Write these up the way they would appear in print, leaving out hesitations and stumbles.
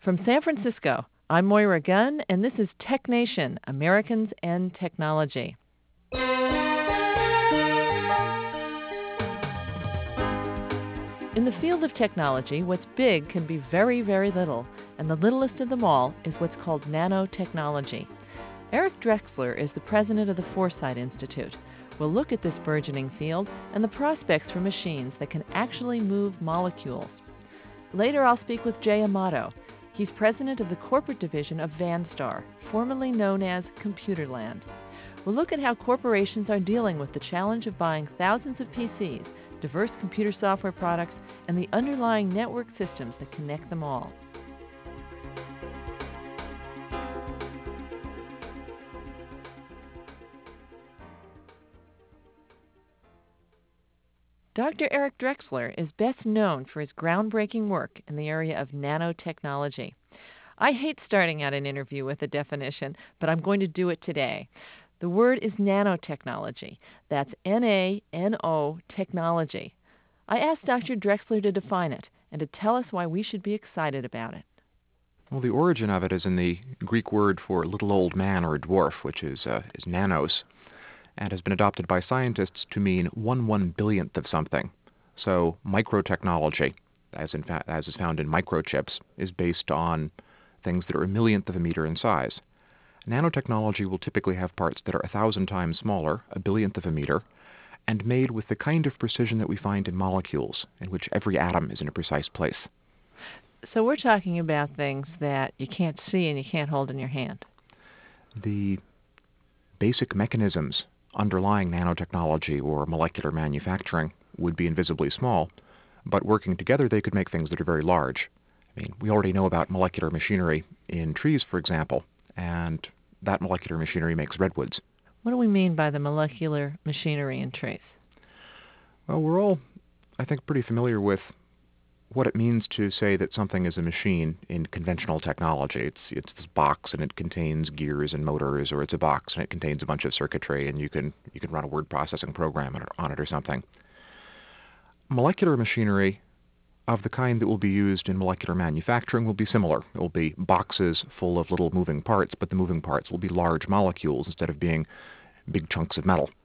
From San Francisco, I'm Moira Gunn, and this is Tech Nation, Americans and Technology. In the field of technology, what's big can be very, very little, and the littlest of them all is what's called nanotechnology. Eric Drexler is the president of the Foresight Institute. We'll look at this burgeoning field and the prospects for machines that can actually move molecules. Later, I'll speak with Jay Amato. He's president of the corporate division of Vanstar, formerly known as Computerland. We'll look at how corporations are dealing with the challenge of buying thousands of PCs, diverse computer software products, and the underlying network systems that connect them all. Dr. Eric Drexler is best known for his groundbreaking work in the area of nanotechnology. I hate starting out an interview with a definition, but I'm going to do it today. The word is nanotechnology. That's N-A-N-O technology. I asked Dr. Drexler to define it and to tell us why we should be excited about it. Well, the origin of it is in the Greek word for little old man or dwarf, which is nanos, and has been adopted by scientists to mean 1/1 billionth of something. So microtechnology, as is found in microchips, is based on things that are a millionth of a meter in size. Nanotechnology will typically have parts that are 1,000 times smaller, a billionth of a meter, and made with the kind of precision that we find in molecules, in which every atom is in a precise place. So we're talking about things that you can't see and you can't hold in your hand. The basic mechanisms underlying nanotechnology or molecular manufacturing would be invisibly small, but working together they could make things that are very large. I mean, we already know about molecular machinery in trees, for example, and that molecular machinery makes redwoods. What do we mean by the molecular machinery in trees? Well, we're all, I think, pretty familiar with what it means to say that something is a machine in conventional technology. It's this box and it contains gears and motors, or it's a box and it contains a bunch of circuitry and you can run a word processing program on it or something. Molecular machinery of the kind that will be used in molecular manufacturing will be similar. It will be boxes full of little moving parts, but the moving parts will be large molecules instead of being big chunks of metal.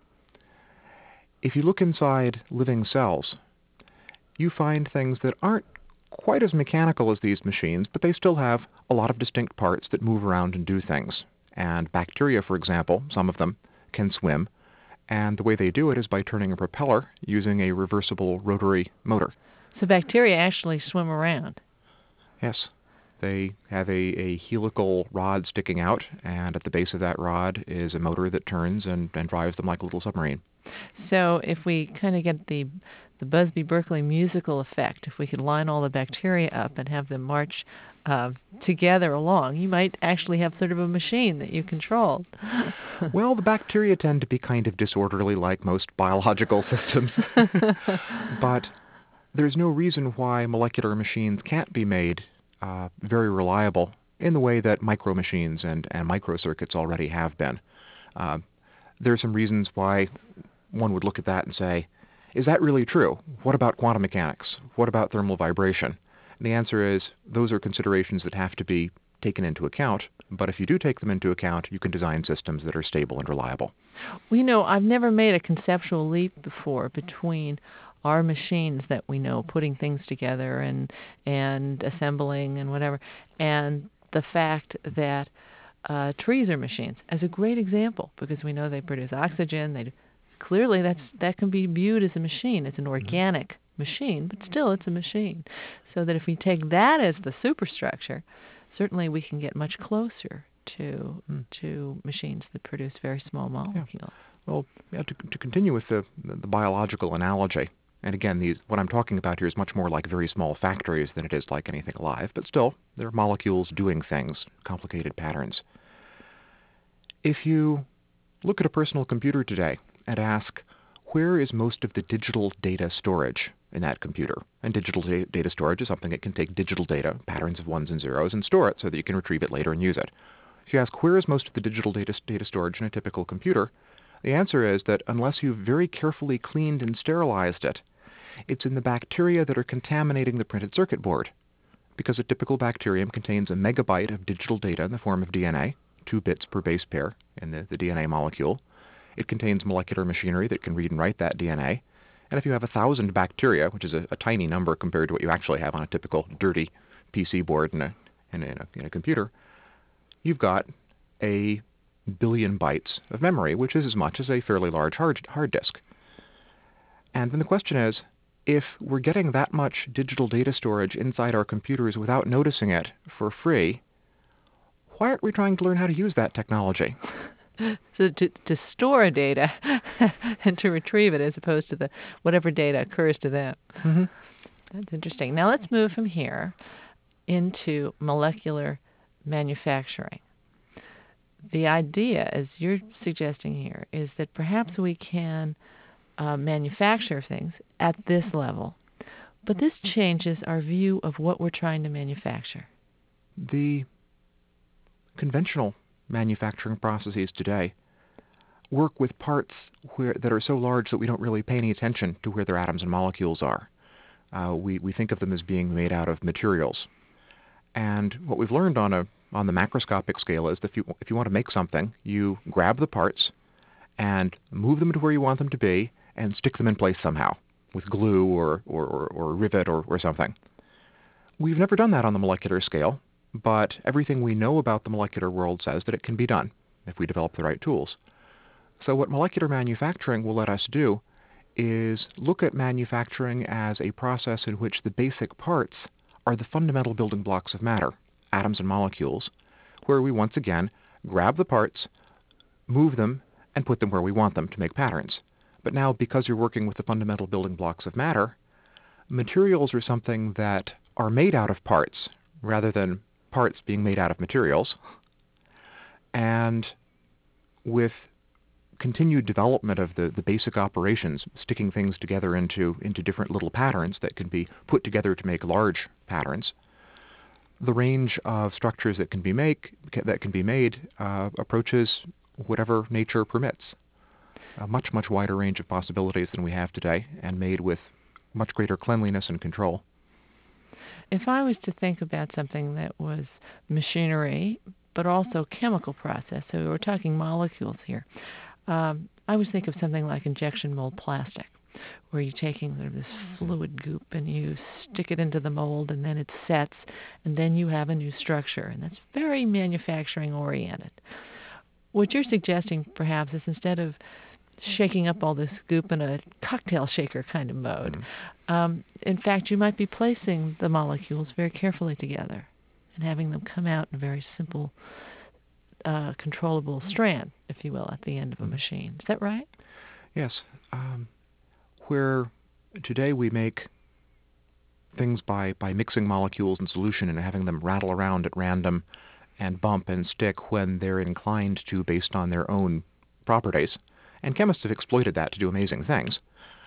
If you look inside living cells, you find things that aren't quite as mechanical as these machines, but they still have a lot of distinct parts that move around and do things. And bacteria, for example, some of them can swim, and the way they do it is by turning a propeller using a reversible rotary motor. So bacteria actually swim around? Yes. They have a helical rod sticking out, and at the base of that rod is a motor that turns and drives them like a little submarine. So if we kind of get the Busby Berkeley musical effect, if we could line all the bacteria up and have them march together along, you might actually have sort of a machine that you control. Well, the bacteria tend to be kind of disorderly like most biological systems. But there's no reason why molecular machines can't be made very reliable in the way that micro machines and microcircuits already have been. There are some reasons why one would look at that and say, is that really true? What about quantum mechanics? What about thermal vibration? And the answer is, those are considerations that have to be taken into account, but if you do take them into account, you can design systems that are stable and reliable. Well, I've never made a conceptual leap before between our machines that we know, putting things together and assembling and whatever, and the fact that trees are machines, as a great example, because we know they produce oxygen. Clearly, that can be viewed as a machine. It's an organic machine, but still it's a machine. So that if we take that as the superstructure, certainly we can get much closer to machines that produce very small molecules. Yeah. Well, to continue with the biological analogy, and again, what I'm talking about here is much more like very small factories than it is like anything alive, but still, they're molecules doing things, complicated patterns. If you look at a personal computer today and ask, where is most of the digital data storage in that computer? And digital data storage is something that can take digital data, patterns of ones and zeros, and store it so that you can retrieve it later and use it. If you ask, where is most of the digital data storage in a typical computer, the answer is that unless you've very carefully cleaned and sterilized it, it's in the bacteria that are contaminating the printed circuit board. because a typical bacterium contains a megabyte of digital data in the form of DNA, 2 bits per base pair in the DNA molecule. It contains molecular machinery that can read and write that DNA. And if you have 1,000 bacteria, which is a tiny number compared to what you actually have on a typical dirty PC board in a computer, you've got a billion bytes of memory, which is as much as a fairly large hard disk. And then the question is, if we're getting that much digital data storage inside our computers without noticing it for free, why aren't we trying to learn how to use that technology? So to store data and to retrieve it as opposed to whatever data occurs to them. Mm-hmm. That's interesting. Now let's move from here into molecular manufacturing. The idea, as you're suggesting here, is that perhaps we can manufacture things at this level, but this changes our view of what we're trying to manufacture. The conventional manufacturing processes today work with parts that are so large that we don't really pay any attention to where their atoms and molecules are. We think of them as being made out of materials. And what we've learned on the macroscopic scale is that if you want to make something, you grab the parts and move them to where you want them to be and stick them in place somehow with glue or rivet or something. We've never done that on the molecular scale, but everything we know about the molecular world says that it can be done if we develop the right tools. So what molecular manufacturing will let us do is look at manufacturing as a process in which the basic parts are the fundamental building blocks of matter, atoms and molecules, where we once again grab the parts, move them, and put them where we want them to make patterns. But now, because you're working with the fundamental building blocks of matter, materials are something that are made out of parts rather than parts being made out of materials. And with continued development of the basic operations, sticking things together into different little patterns that can be put together to make large patterns, the range of structures that can be made approaches whatever nature permits. A much, much wider range of possibilities than we have today, and made with much greater cleanliness and control. If I was to think about something that was machinery, but also chemical process, so we're talking molecules here, I would think of something like injection mold plastic, where you're taking sort of this fluid goop and you stick it into the mold and then it sets, and then you have a new structure, and that's very manufacturing oriented. What you're suggesting, perhaps, is instead of shaking up all this goop in a cocktail shaker kind of mode, in fact, you might be placing the molecules very carefully together and having them come out in a very simple, controllable strand, if you will, at the end of a machine. Is that right? Yes. Where today we make things by mixing molecules in solution and having them rattle around at random and bump and stick when they're inclined to based on their own properties. And chemists have exploited that to do amazing things.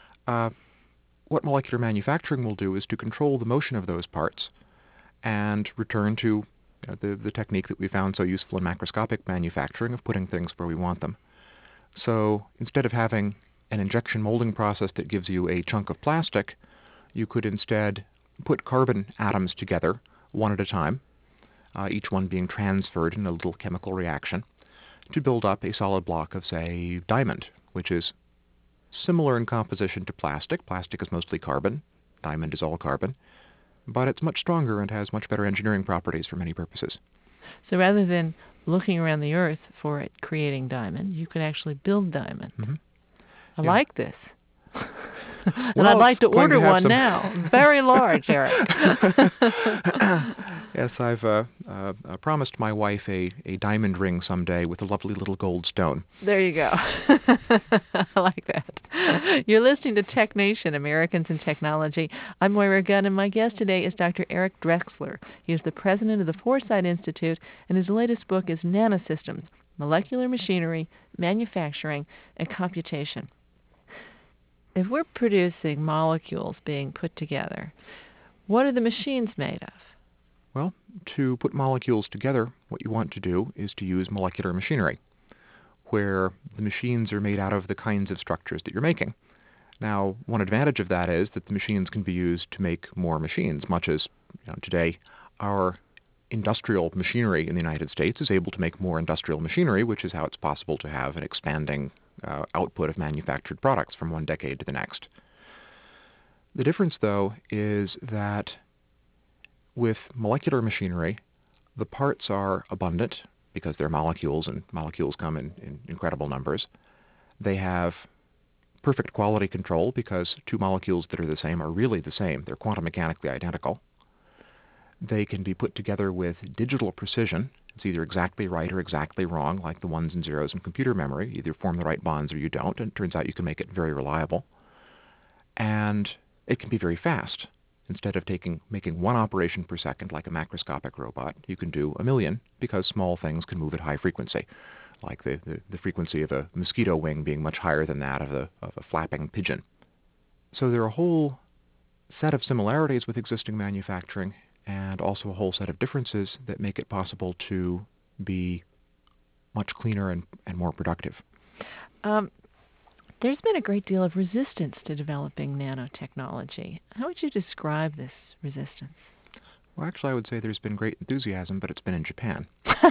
What molecular manufacturing will do is to control the motion of those parts and return to the technique that we found so useful in macroscopic manufacturing of putting things where we want them. So instead of having an injection molding process that gives you a chunk of plastic, you could instead put carbon atoms together one at a time, each one being transferred in a little chemical reaction, to build up a solid block of, say, diamond, which is similar in composition to plastic. Plastic is mostly carbon. Diamond is all carbon. But it's much stronger and has much better engineering properties for many purposes. So rather than looking around the earth for it creating diamond, you could actually build diamond. Mm-hmm. I like this. And I'd like to order one now. Very large, Eric. Yes, I've promised my wife a diamond ring someday with a lovely little gold stone. There you go. I like that. You're listening to Tech Nation, Americans in Technology. I'm Moira Gunn, and my guest today is Dr. Eric Drexler. He is the president of the Foresight Institute, and his latest book is Nanosystems, Molecular Machinery, Manufacturing, and Computation. If we're producing molecules being put together, what are the machines made of? Well, to put molecules together, what you want to do is to use molecular machinery, where the machines are made out of the kinds of structures that you're making. Now, one advantage of that is that the machines can be used to make more machines, much as today our industrial machinery in the United States is able to make more industrial machinery, which is how it's possible to have an expanding output of manufactured products from one decade to the next. The difference, though, is that with molecular machinery, the parts are abundant because they're molecules, and molecules come in incredible numbers. They have perfect quality control because two molecules that are the same are really the same. They're quantum mechanically identical. They can be put together with digital precision. It's either exactly right or exactly wrong, like the ones and zeros in computer memory. You either form the right bonds or you don't, and it turns out you can make it very reliable. And it can be very fast. Instead of making one operation per second like a macroscopic robot, you can do 1,000,000 because small things can move at high frequency, like the frequency of a mosquito wing being much higher than that of a flapping pigeon. So there are a whole set of similarities with existing manufacturing and also a whole set of differences that make it possible to be much cleaner and more productive. There's been a great deal of resistance to developing nanotechnology. How would you describe this resistance? Well, actually, I would say there's been great enthusiasm, but it's been in Japan.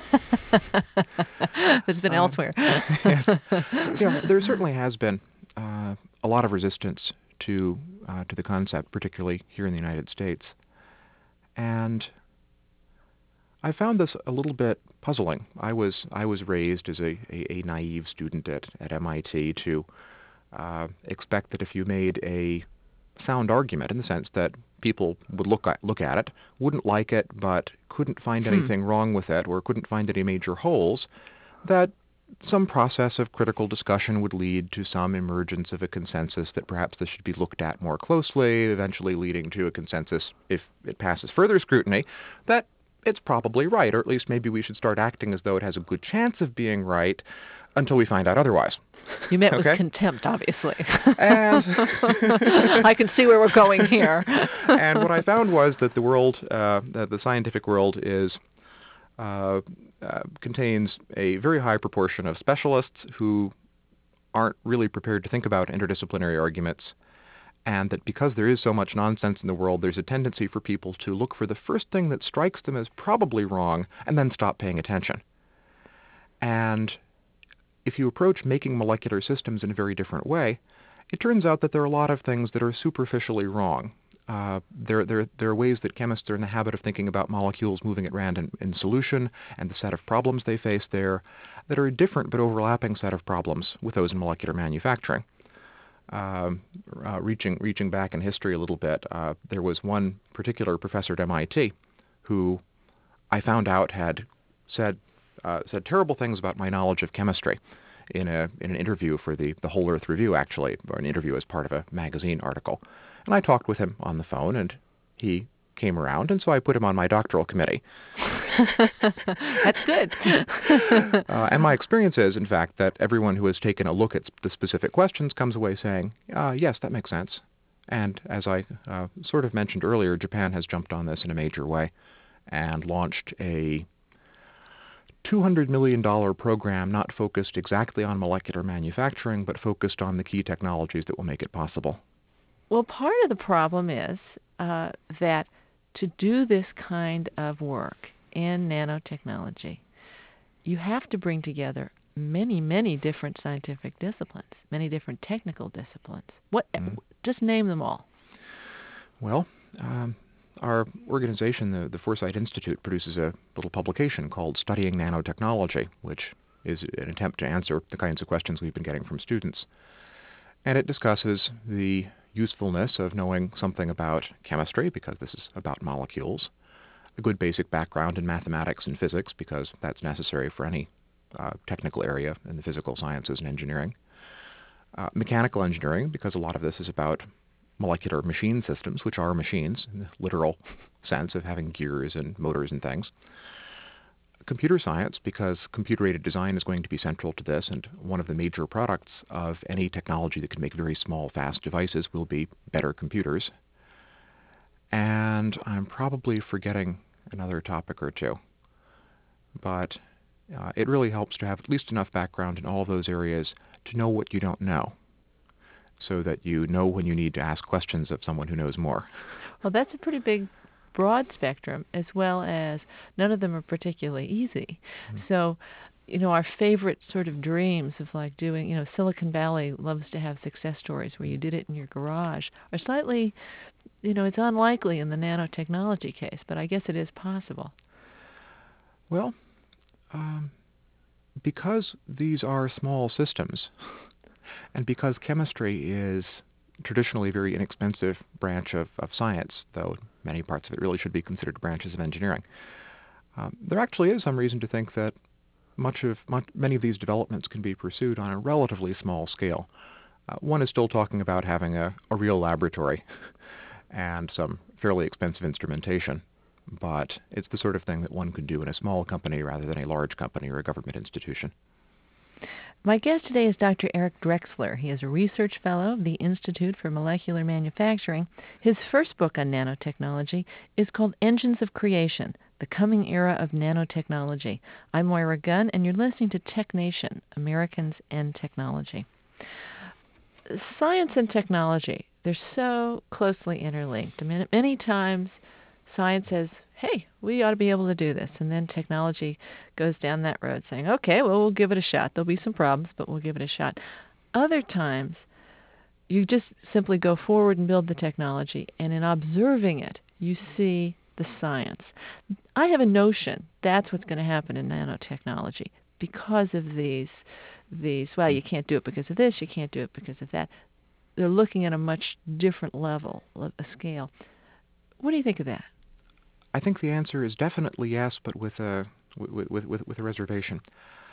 It's been elsewhere. Yes. There certainly has been a lot of resistance to the concept, particularly here in the United States. And I found this a little bit puzzling. I was raised as a naive student at MIT to expect that if you made a sound argument, in the sense that people would look at it, wouldn't like it, but couldn't find anything wrong with it or couldn't find any major holes, that some process of critical discussion would lead to some emergence of a consensus that perhaps this should be looked at more closely, eventually leading to a consensus, if it passes further scrutiny, that it's probably right, or at least maybe we should start acting as though it has a good chance of being right until we find out otherwise. You met with contempt, obviously. And I can see where we're going here. And what I found was that the world, the scientific world, contains a very high proportion of specialists who aren't really prepared to think about interdisciplinary arguments, and that because there is so much nonsense in the world, there's a tendency for people to look for the first thing that strikes them as probably wrong and then stop paying attention. And if you approach making molecular systems in a very different way, it turns out that there are a lot of things that are superficially wrong. There are ways that chemists are in the habit of thinking about molecules moving at random in solution and the set of problems they face there that are a different but overlapping set of problems with those in molecular manufacturing. Reaching back in history a little bit, there was one particular professor at MIT who I found out had said terrible things about my knowledge of chemistry in an interview for the Whole Earth Review, actually, or an interview as part of a magazine article. And I talked with him on the phone, and he came around, and so I put him on my doctoral committee. That's good. And my experience is, in fact, that everyone who has taken a look at the specific questions comes away saying, yes, that makes sense. And as I sort of mentioned earlier, Japan has jumped on this in a major way and launched a $200 million program not focused exactly on molecular manufacturing, but focused on the key technologies that will make it possible. Well, part of the problem is that to do this kind of work in nanotechnology, you have to bring together many, many different scientific disciplines, many different technical disciplines. Just name them all. Well, our organization, the Foresight Institute, produces a little publication called Studying Nanotechnology, which is an attempt to answer the kinds of questions we've been getting from students. And it discusses the usefulness of knowing something about chemistry, because this is about molecules, a good basic background in mathematics and physics, because that's necessary for any technical area in the physical sciences and engineering, mechanical engineering, because a lot of this is about molecular machine systems, which are machines in the literal sense of having gears and motors and things. Computer science, because computer-aided design is going to be central to this, and one of the major products of any technology that can make very small, fast devices will be better computers. And I'm probably forgetting another topic or two. But it really helps to have at least enough background in all those areas to know what you don't know, so that you know when you need to ask questions of someone who knows more. Well, that's a pretty big broad spectrum as well as none of them are particularly easy. So, our favorite sort of dreams of like doing, Silicon Valley loves to have success stories where you did it in your garage are slightly, it's unlikely in the nanotechnology case, but I guess it is possible. Well, because these are small systems, and because chemistry is traditionally a very inexpensive branch of science, though many parts of it really should be considered branches of engineering, there actually is some reason to think that many of these developments can be pursued on a relatively small scale. One is still talking about having a real laboratory and some fairly expensive instrumentation, but it's the sort of thing that one could do in a small company rather than a large company or a government institution. My guest today is Dr. Eric Drexler. He is a research fellow of the Institute for Molecular Manufacturing. His first book on nanotechnology is called Engines of Creation: The Coming Era of Nanotechnology. I'm Moira Gunn, and you're listening to Tech Nation, Americans and Technology. Science and technology, they're so closely interlinked. I mean, many times science says, hey, we ought to be able to do this. And then technology goes down that road saying, okay, well, we'll give it a shot. There'll be some problems, but we'll give it a shot. Other times, you just simply go forward and build the technology. And in observing it, you see the science. I have a notion that's what's going to happen in nanotechnology because of these, well, you can't do it because of this, you can't do it because of that. They're looking at a much different level, a scale. What do you think of that? I think the answer is definitely yes, but with a reservation.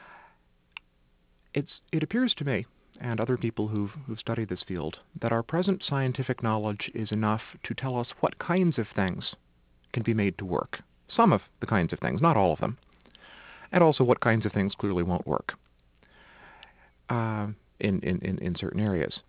It appears to me, and other people who've studied this field, that our present scientific knowledge is enough to tell us what kinds of things can be made to work. Some of the kinds of things, not all of them, and also what kinds of things clearly won't work in certain areas.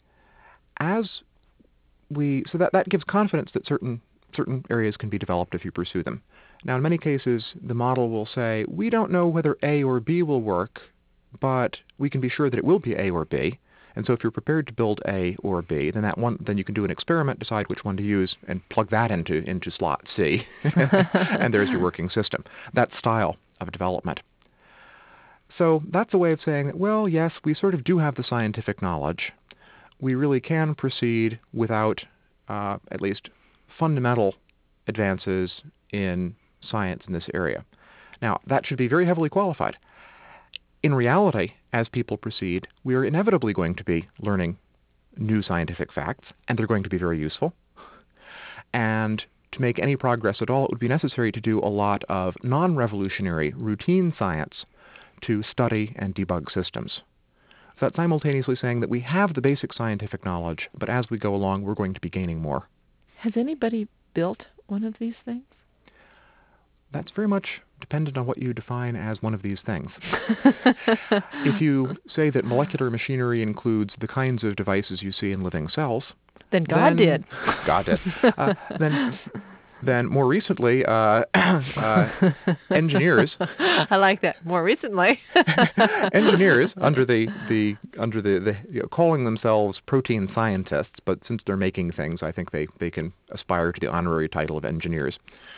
So that gives confidence that certain areas can be developed if you pursue them. Now, in many cases, the model will say, we don't know whether A or B will work, but we can be sure that it will be A or B. And so if you're prepared to build A or B, then you can do an experiment, decide which one to use, and plug that into slot C. And there's your working system. That style of development. So that's a way of saying that, well, yes, we sort of do have the scientific knowledge. We really can proceed without at least fundamental advances in science in this area. Now, that should be very heavily qualified. In reality, as people proceed, we are inevitably going to be learning new scientific facts, and they're going to be very useful. And to make any progress at all, it would be necessary to do a lot of non-revolutionary, routine science to study and debug systems. So that's simultaneously saying that we have the basic scientific knowledge, but as we go along, we're going to be gaining more. Has anybody built one of these things? That's very much dependent on what you define as one of these things. If you say that molecular machinery includes the kinds of devices you see in living cells, then God did. God did. Then more recently, engineers. I like that. More recently, engineers under the calling themselves protein scientists, but since they're making things, I think they can aspire to the honorary title of engineers.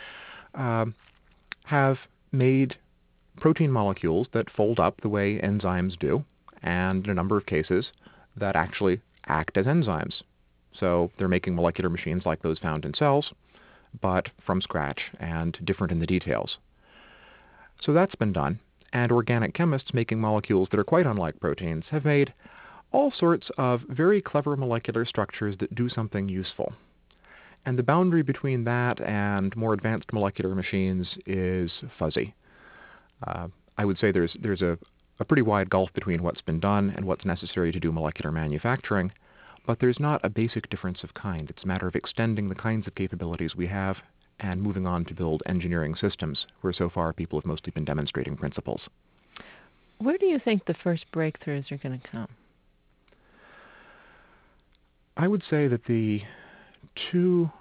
Have made protein molecules that fold up the way enzymes do, and in a number of cases that actually act as enzymes. So they're making molecular machines like those found in cells, but from scratch and different in the details. So that's been done, and organic chemists making molecules that are quite unlike proteins have made all sorts of very clever molecular structures that do something useful. And the boundary between that and more advanced molecular machines is fuzzy. I would say there's a pretty wide gulf between what's been done and what's necessary to do molecular manufacturing, but there's not a basic difference of kind. It's a matter of extending the kinds of capabilities we have and moving on to build engineering systems, where so far people have mostly been demonstrating principles. Where do you think the first breakthroughs are going to come? I would say that the two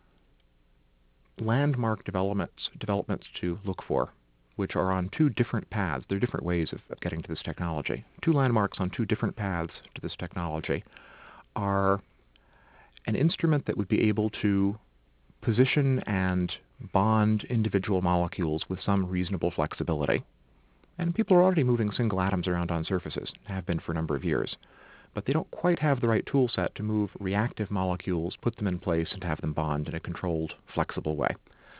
landmark developments to look for, which are on two different paths, they're different ways of getting to this technology. Two landmarks on two different paths to this technology are an instrument that would be able to position and bond individual molecules with some reasonable flexibility. And people are already moving single atoms around on surfaces, have been for a number of years. But they don't quite have the right tool set to move reactive molecules, put them in place, and have them bond in a controlled, flexible way.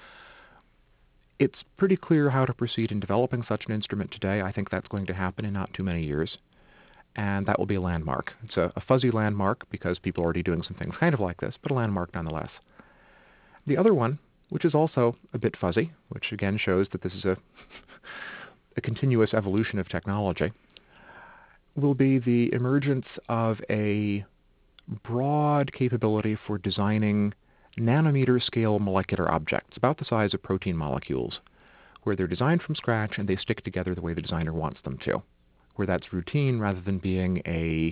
It's pretty clear how to proceed in developing such an instrument today. I think that's going to happen in not too many years. And that will be a landmark. It's a fuzzy landmark because people are already doing some things kind of like this, but a landmark nonetheless. The other one, which is also a bit fuzzy, which again shows that this is a continuous evolution of technology, will be the emergence of a broad capability for designing nanometer scale molecular objects, about the size of protein molecules, where they're designed from scratch and they stick together the way the designer wants them to, where that's routine rather than being a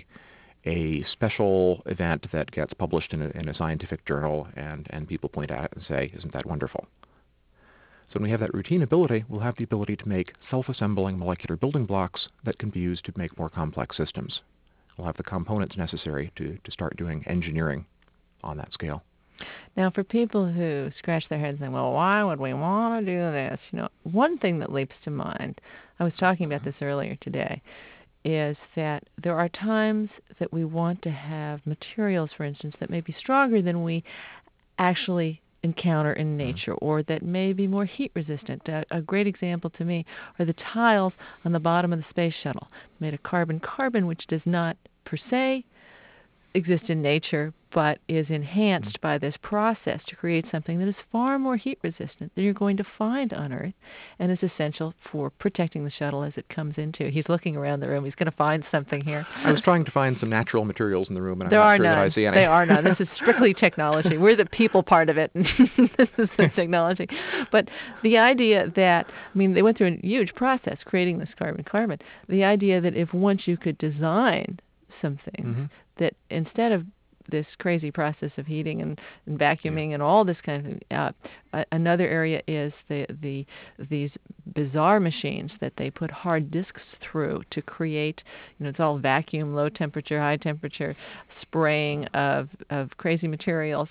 special event that gets published in a scientific journal and people point at it and say, isn't that wonderful? So when we have that routine ability, we'll have the ability to make self-assembling molecular building blocks that can be used to make more complex systems. We'll have the components necessary to start doing engineering on that scale. Now, for people who scratch their heads and say, well, why would we want to do this? One thing that leaps to mind, I was talking about this earlier today, is that there are times that we want to have materials, for instance, that may be stronger than we actually encounter in nature, or that may be more heat resistant. A great example to me are the tiles on the bottom of the space shuttle, made of carbon, which does not per se exist in nature, but is enhanced by this process to create something that is far more heat resistant than you're going to find on Earth, and is essential for protecting the shuttle as it comes into. He's looking around the room. He's going to find something here. I was trying to find some natural materials in the room, and I'm not sure that I see any. There are none. This is strictly technology. We're the people part of it. This is the technology. But the idea that, they went through a huge process creating this carbon. The idea that if once you could design some things, that instead of this crazy process of heating and vacuuming and all this kind of another area is these bizarre machines that they put hard disks through to create, it's all vacuum, low temperature, high temperature, spraying of crazy materials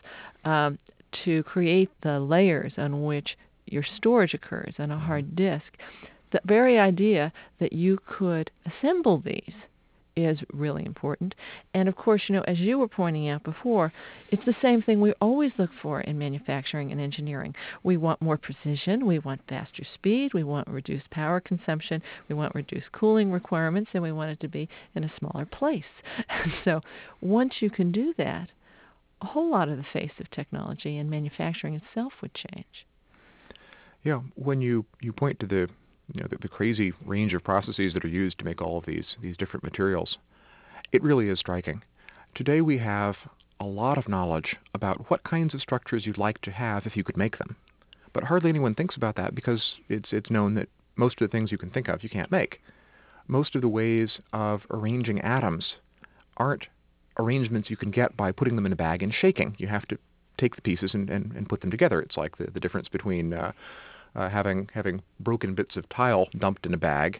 to create the layers on which your storage occurs on a hard disk. The very idea that you could assemble these is really important. And of course, as you were pointing out before, it's the same thing we always look for in manufacturing and engineering. We want more precision, we want faster speed, we want reduced power consumption, we want reduced cooling requirements, and we want it to be in a smaller place. And so once you can do that, a whole lot of the face of technology and manufacturing itself would change. Yeah, when you point to the crazy range of processes that are used to make all of these different materials, it really is striking. Today we have a lot of knowledge about what kinds of structures you'd like to have if you could make them. But hardly anyone thinks about that because it's known that most of the things you can think of you can't make. Most of the ways of arranging atoms aren't arrangements you can get by putting them in a bag and shaking. You have to take the pieces and put them together. It's like the difference between having broken bits of tile dumped in a bag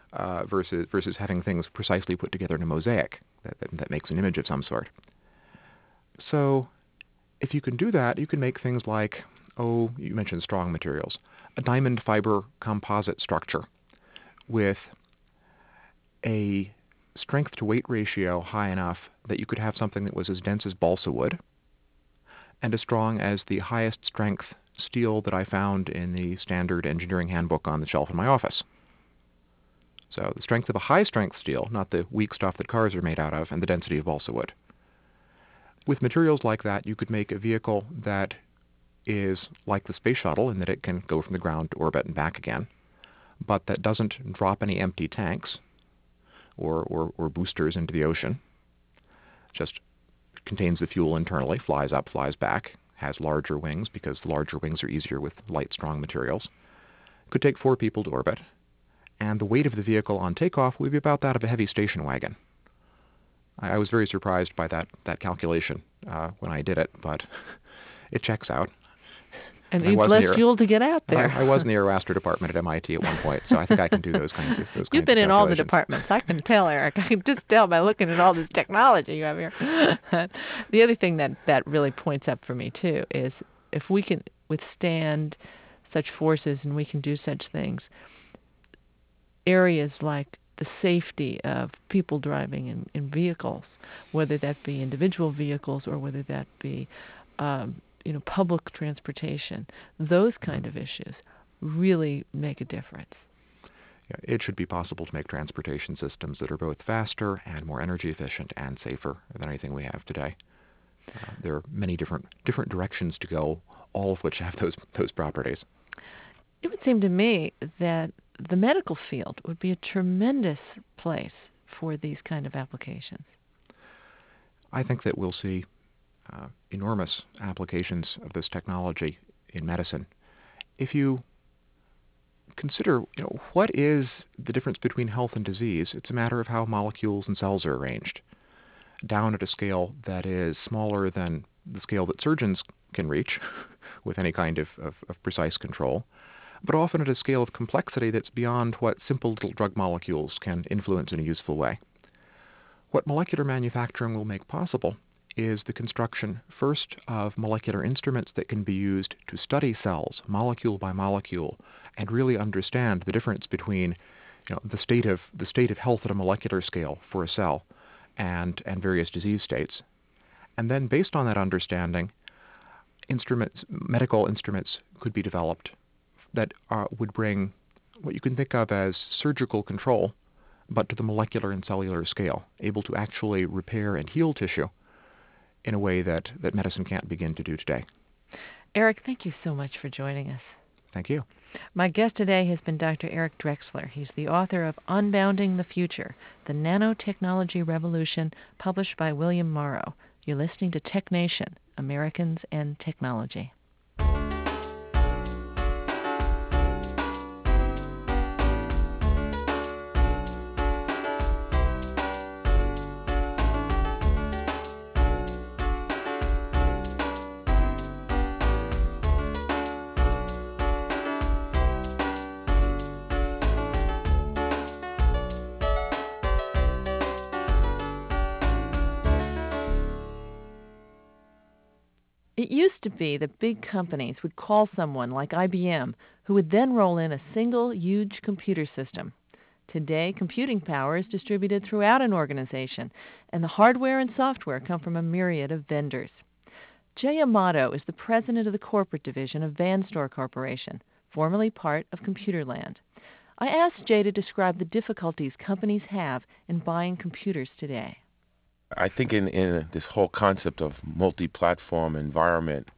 versus having things precisely put together in a mosaic that makes an image of some sort. So if you can do that, you can make things like, you mentioned strong materials, a diamond fiber composite structure with a strength to weight ratio high enough that you could have something that was as dense as balsa wood and as strong as the highest strength steel that I found in the standard engineering handbook on the shelf in my office. So the strength of a high-strength steel, not the weak stuff that cars are made out of, and the density of balsa wood. With materials like that, you could make a vehicle that is like the space shuttle in that it can go from the ground to orbit and back again, but that doesn't drop any empty tanks or boosters into the ocean. Just contains the fuel internally, flies up, flies back, has larger wings because the larger wings are easier with light, strong materials. Could take 4 people to orbit, and the weight of the vehicle on takeoff would be about that of a heavy station wagon. I was very surprised by that calculation when I did it, but it checks out. And needs less fuel to get out there. I was in the Aeroastro department at MIT at one point, so I think I can do those kinds of You've been in all the departments. I can tell, Eric. I can just tell by looking at all this technology you have here. The other thing that really points up for me, too, is if we can withstand such forces and we can do such things, areas like the safety of people driving in vehicles, whether that be individual vehicles or whether that be public transportation, those kind of issues really make a difference. Yeah, it should be possible to make transportation systems that are both faster and more energy efficient and safer than anything we have today. There are many different directions to go, all of which have those properties. It would seem to me that the medical field would be a tremendous place for these kind of applications. I think that we'll see enormous applications of this technology in medicine. If you consider, what is the difference between health and disease? It's a matter of how molecules and cells are arranged, down at a scale that is smaller than the scale that surgeons can reach with any kind of precise control, but often at a scale of complexity that's beyond what simple little drug molecules can influence in a useful way. What molecular manufacturing will make possible is the construction, first, of molecular instruments that can be used to study cells, molecule by molecule, and really understand the difference between the state of health at a molecular scale for a cell and various disease states. And then, based on that understanding, medical instruments could be developed that would bring what you can think of as surgical control, but to the molecular and cellular scale, able to actually repair and heal tissue in a way that medicine can't begin to do today. Eric, thank you so much for joining us. Thank you. My guest today has been Dr. Eric Drexler. He's the author of Unbounding the Future, The Nanotechnology Revolution, published by William Morrow. You're listening to Tech Nation, Americans and Technology. It used to be that big companies would call someone like IBM, who would then roll in a single, huge computer system. Today, computing power is distributed throughout an organization, and the hardware and software come from a myriad of vendors. Jay Amato is the president of the corporate division of Vanstor Corporation, formerly part of Computerland. I asked Jay to describe the difficulties companies have in buying computers today. I think in this whole concept of multi-platform environment,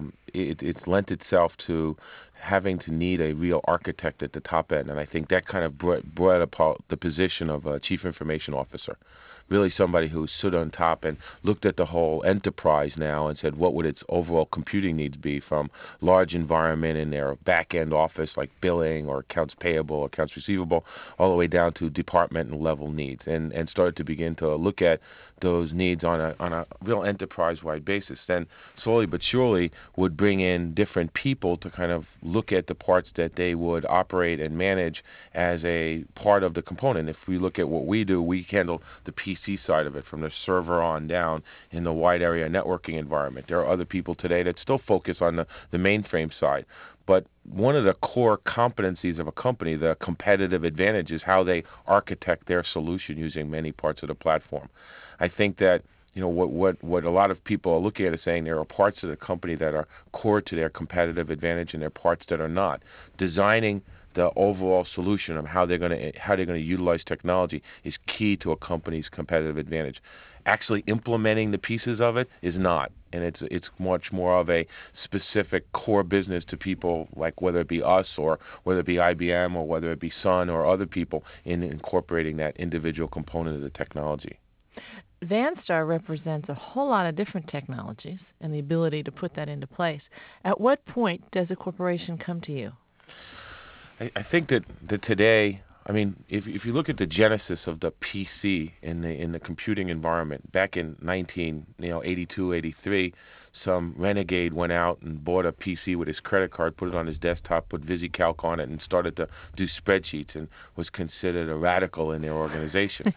it's lent itself to having to need a real architect at the top end. And I think that kind of brought about the position of a chief information officer. Really somebody who stood on top and looked at the whole enterprise now and said, what would its overall computing needs be, from large environment in their back-end office like billing or accounts payable, accounts receivable, all the way down to department level needs, and started to begin to look at those needs on a real enterprise-wide basis. Then slowly but surely would bring in different people to kind of look at the parts that they would operate and manage as a part of the component. If we look at what we do, we handle the PC side of it, from the server on down in the wide area networking environment. There are other people today that still focus on the mainframe side. But one of the core competencies of a company, the competitive advantage, is how they architect their solution using many parts of the platform. I think that what a lot of people are looking at is saying there are parts of the company that are core to their competitive advantage and there are parts that are not. Designing the overall solution of how they're going to utilize technology is key to a company's competitive advantage. Actually implementing the pieces of it is not, and it's much more of a specific core business to people, like whether it be us or whether it be IBM or whether it be Sun or other people, in incorporating that individual component of the technology. Vanstar represents a whole lot of different technologies and the ability to put that into place. At what point does a corporation come to you? I think that today, I mean, if you look at the genesis of the PC in the computing environment back in 1982, 83, some renegade went out and bought a PC with his credit card, put it on his desktop, put VisiCalc on it, and started to do spreadsheets, and was considered a radical in their organization.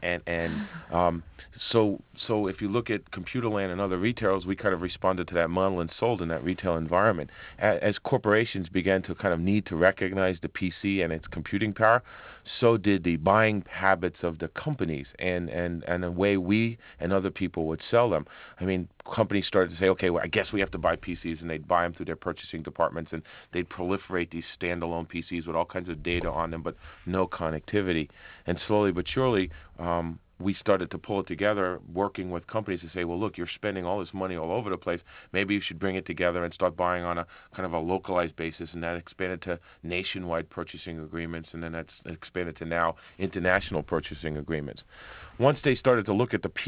So if you look at Computerland and other retailers, we kind of responded to that model and sold in that retail environment. As corporations began to kind of need to recognize the PC and its computing power, so did the buying habits of the companies and the way we and other people would sell them. I mean, companies started to say, okay, well, I guess we have to buy PCs, and they'd buy them through their purchasing departments, and they'd proliferate these standalone PCs with all kinds of data on them, but no connectivity. And slowly but surely, we started to pull it together, working with companies to say, well, look, you're spending all this money all over the place. Maybe you should bring it together and start buying on a kind of a localized basis. And that expanded to nationwide purchasing agreements, and then that's expanded to now international purchasing agreements. Once they started to look at the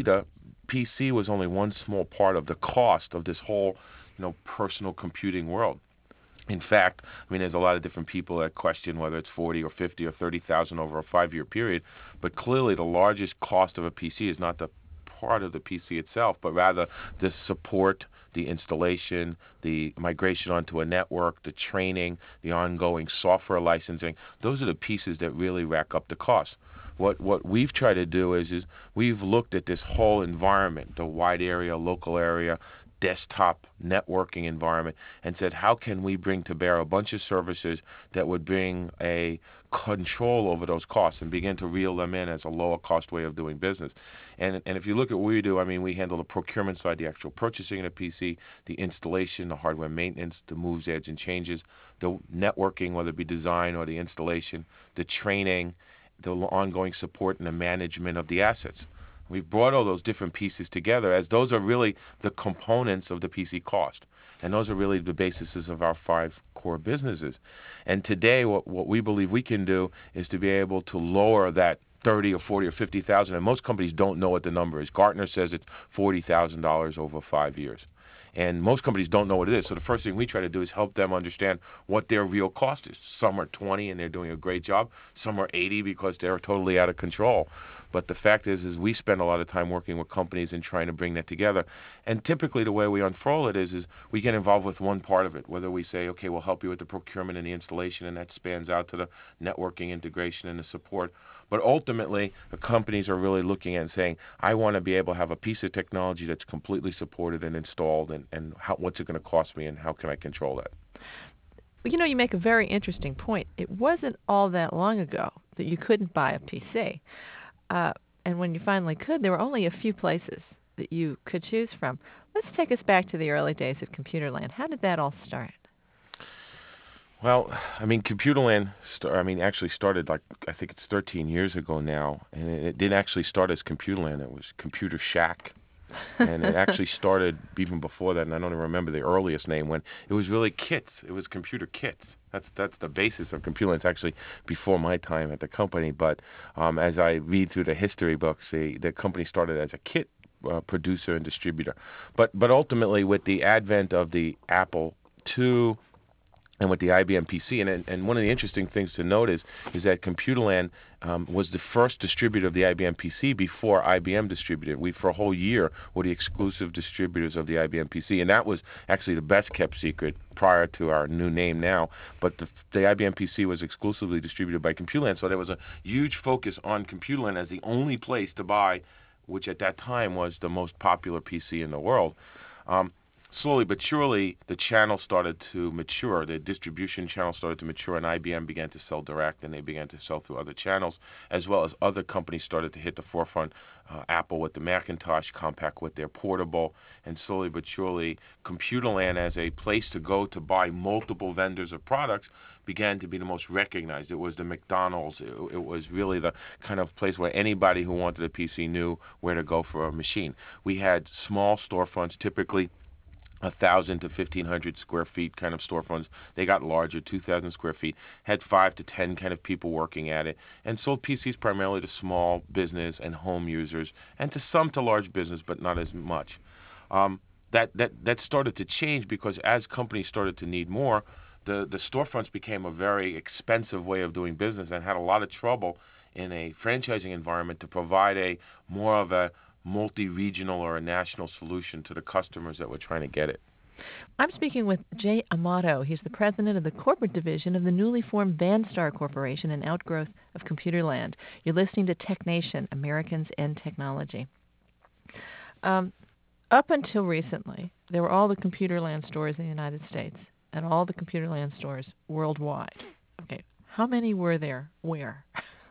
PC was only one small part of the cost of this whole, personal computing world. In fact, I mean, there's a lot of different people that question whether it's 40 or 50 or 30,000 over a 5-year period, but clearly the largest cost of a PC is not the part of the PC itself, but rather the support, the installation, the migration onto a network, the training, the ongoing software licensing. Those are the pieces that really rack up the cost. What we've tried to do is we've looked at this whole environment, the wide area, local area, desktop networking environment, and said, how can we bring to bear a bunch of services that would bring a control over those costs and begin to reel them in as a lower cost way of doing business. And if you look at what we do, I mean, we handle the procurement side, the actual purchasing of the PC, the installation, the hardware maintenance, the moves, adds, and changes, the networking, whether it be design or the installation, the training, the ongoing support, and the management of the assets. We've brought all those different pieces together, as those are really the components of the PC cost. And those are really the bases of our 5 core businesses. And today, what we believe we can do is to be able to lower that 30 or 40 or 50,000. And most companies don't know what the number is. Gartner says it's $40,000 over 5 years. And most companies don't know what it is. So the first thing we try to do is help them understand what their real cost is. Some are 20 and they're doing a great job. Some are 80 because they're totally out of control. But the fact is we spend a lot of time working with companies and trying to bring that together. And typically the way we unfurl it is we get involved with one part of it, whether we say, okay, we'll help you with the procurement and the installation, and that spans out to the networking, integration, and the support. But ultimately, the companies are really looking at and saying, I want to be able to have a piece of technology that's completely supported and installed, and what's it going to cost me, and how can I control that? Well, you make a very interesting point. It wasn't all that long ago that you couldn't buy a PC. And when you finally could, there were only a few places that you could choose from. Let's take us back to the early days of Computerland. How did that all start? Well, I mean, Computerland, actually started, I think it's 13 years ago now, and it didn't actually start as Computerland. It was Computer Shack. And it actually started even before that, and I don't even remember the earliest name, when it was really kits. It was computer kits. That's the basis of Computerland. It's actually before my time at the company, but as I read through the history books, the company started as a kit producer and distributor. But ultimately, with the advent of the Apple II and with the IBM PC, and one of the interesting things to note is that Computerland was the first distributor of the IBM PC before IBM distributed. We, for a whole year, were the exclusive distributors of the IBM PC, and that was actually the best kept secret prior to our new name now. But the IBM PC was exclusively distributed by Computerland, so there was a huge focus on Computerland as the only place to buy, which at that time was the most popular PC in the world. Slowly but surely, the channel started to mature. The distribution channel started to mature, and IBM began to sell direct, and they began to sell through other channels, as well as other companies started to hit the forefront. Apple with the Macintosh, Compaq with their portable, and slowly but surely, Computerland as a place to go to buy multiple vendors of products began to be the most recognized. It was the McDonald's. It was really the kind of place where anybody who wanted a PC knew where to go for a machine. We had small storefronts, typically 1,000 to 1,500 square feet kind of storefronts. They got larger, 2,000 square feet, had 5 to 10 kind of people working at it, and sold PCs primarily to small business and home users, and to some to large business, but not as much. That started to change because as companies started to need more, the storefronts became a very expensive way of doing business and had a lot of trouble in a franchising environment to provide a more of a multi-regional or a national solution to the customers that were trying to get it. I'm speaking with Jay Amato. He's the president of the corporate division of the newly formed Vanstar Corporation, an outgrowth of Computerland. You're listening to Tech Nation, Americans and Technology. Up until recently, there were all the Computerland stores in the United States and all the Computerland stores worldwide. Okay, how many were there? Where?